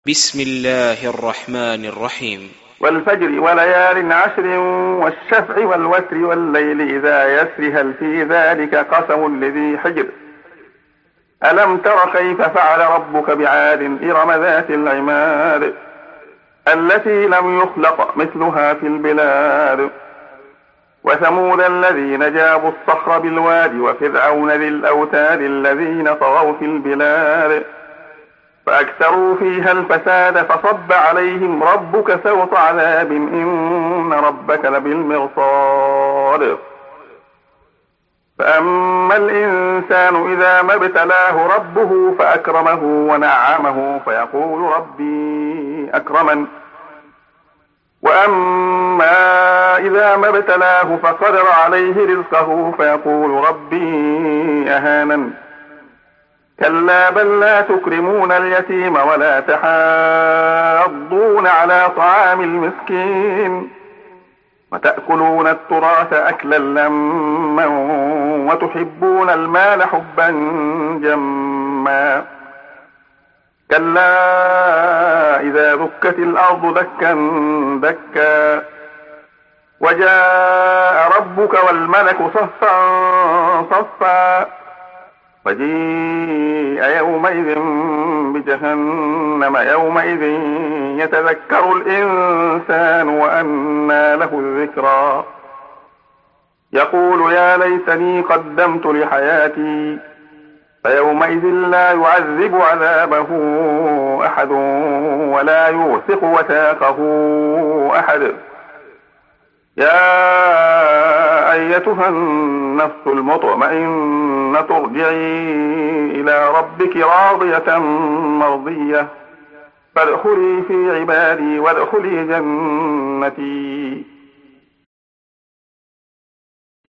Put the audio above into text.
بسم الله الرحمن الرحيم. والفجر وليال عشر والشفع والوتر والليل إذا يسر هل في ذلك قسم لذي حجر ألم تر كيف فعل ربك بعاد إرم ذات العماد التي لم يخلق مثلها في البلاد وثمود الذين جابوا الصخر بالواد وفرعون ذي الأوتاد الذين طغوا في البلاد فأكثروا فيها الفساد فصب عليهم ربك سوط عذاب إن ربك لبالمرصاد فأما الإنسان إذا ما ابتلاه ربه فأكرمه ونعمه فيقول ربي أكرمن وأما إذا ما ابتلاه فقدر عليه رزقه فيقول ربي أهانن كلا بل لا تكرمون اليتيم ولا تحاضون على طعام المسكين وتأكلون التراث أكلا لما وتحبون المال حبا جما كلا إذا دكت الأرض دكا دكا وجاء ربك والملك صفا صفا وجيء يومئذ بجهنم يومئذ يتذكر الإنسان وأنى له الذكرى يقول يا ليتني قدمت لحياتي فيومئذ لا يعذب عذابه أحد ولا يوثق وثاقه أحد يا أيتها النفس المطمئنة ارجعي إلى ربك راضية مرضية فادخلي في عبادي وادخلي جنتي